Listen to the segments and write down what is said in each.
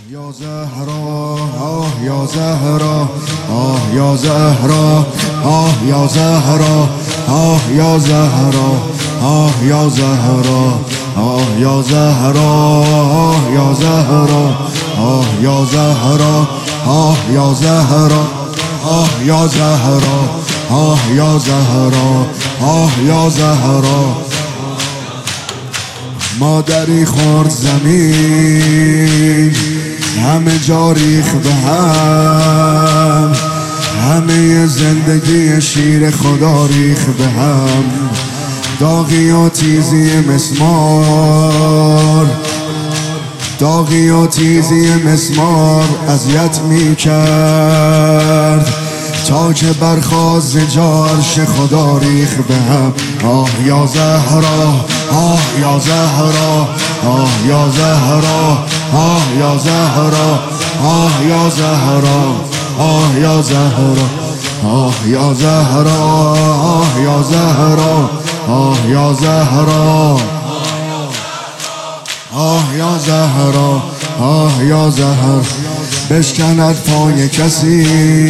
یا زهرا آه یا زهرا آه یا زهرا آه یا زهرا آه یا زهرا آه یا زهرا آه یا زهرا آه یا زهرا آه یا زهرا آه یا زهرا آه یا زهرا آه یا زهرا آه یا زهرا مادری خورد زمین همه جا ریخ به هم، همه زندگی شیر خدا ریخ به هم. داغی و تیزی مسمار، داغی و تیزی مسمار اذیت می کرد تا که برخاست عرش خدا ریخ به هم. آه یا زهرا آه یا زهرا آه یا زهرا آه یا زهرا آه یا زهرا آه یا زهرا آه یا زهرا آه یا زهرا آه یا زهرا آه یا زهرا آه یا زهر بشکند پای کسی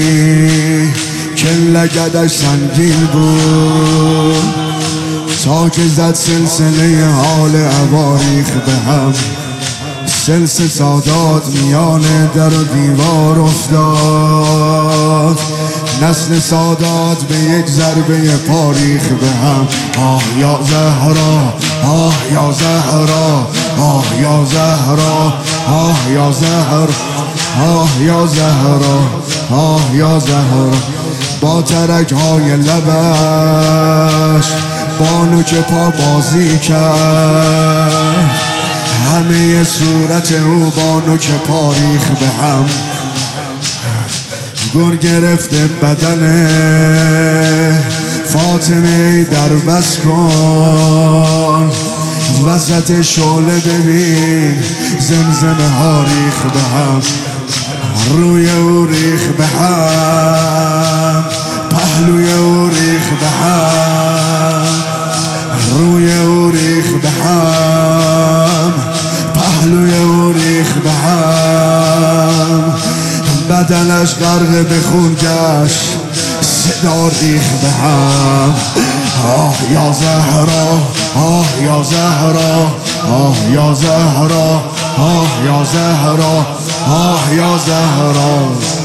که لگدش سنگین بود تا که زد سلسله حال عواریخ به هم. سلسله سادات میان در و دیوار افتاد، نسل سادات به یک ضربه پاریخ به هم. آه یا زهرا آه یا زهرا آه یا زهرا آه یا زهرا آه یا زهرا آه یا زهرا با ترک های لبش بانو که پا بازی کرد، همه صورت او بانو که پاریخ به هم. گر گرفته بدن فاطمه در بس کن، وسط شعله ببین زمزمه ها ریخ به هم. روی او ریخ به هم، پهلوی او ریخ به هم، روی او ریخ به هم، پهلوی او ریخ به هم. بدنش غرق به خون گشت، صدا ریخ به هم. آه یا زهرا آه یا زهرا آه یا زهرا آه یا زهرا آه یا زهرا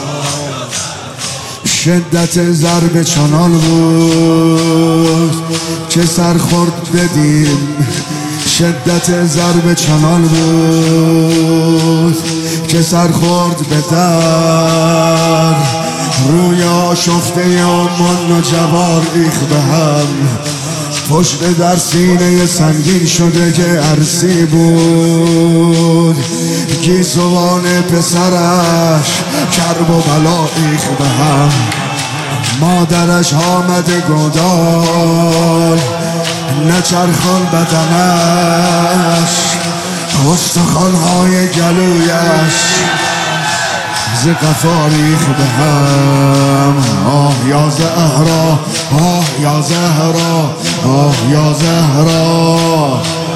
شدت ضرب چنان بود که سر خورد بدیم، شدت ضرب چنان بود که سر خورد به در. روی آشفته من و جوار ریخ به هم، پشت در سینه سنگین شده که عرصی بود. گیسوان پسرش کرب و بلا ریخ به هم. مادرش آمده گودال نچرخان بدنش، استخوان‌های گلویش ز قفا ریخ به هم. آه یا زهرا آه یا زهرا آه یا زهرا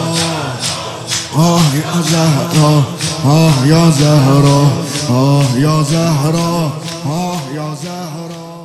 آه یا زهرا آه یا زهرا آه یا زهرا آه یا زهرا.